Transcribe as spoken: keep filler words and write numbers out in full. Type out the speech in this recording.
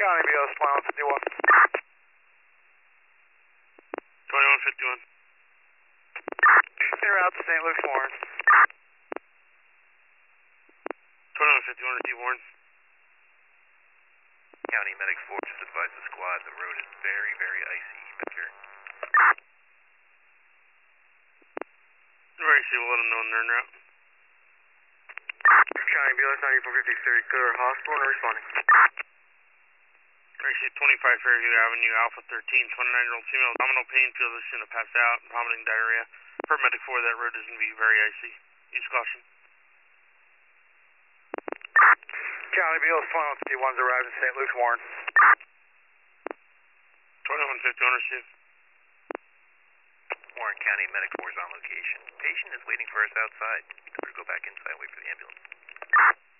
County B L S twenty-one fifty-one. twenty-one fifty-one. En route to Saint Luke's Warren. twenty-one fifty-one, receive Warren. County Medic four, just advise the squad the road is very, very icy back here. Very easy, we'll let them know when they're en route. County B L S ninety-four fifty-three, clear hospital and responding. Very easy, twenty-five Fairview Avenue, Alpha thirteen, twenty-nine-year-old female, abdominal pain, feels as soon as passed out, vomiting, diarrhea. For Medic four, that road is going to be very icy. Use caution. County B L S twenty-one fifty-one's arrived in Saint Luke's Warren. twenty-one fifty-one, receive. Warren County Medic four is on location. Patient is waiting for us outside. Better go back inside and wait for the ambulance.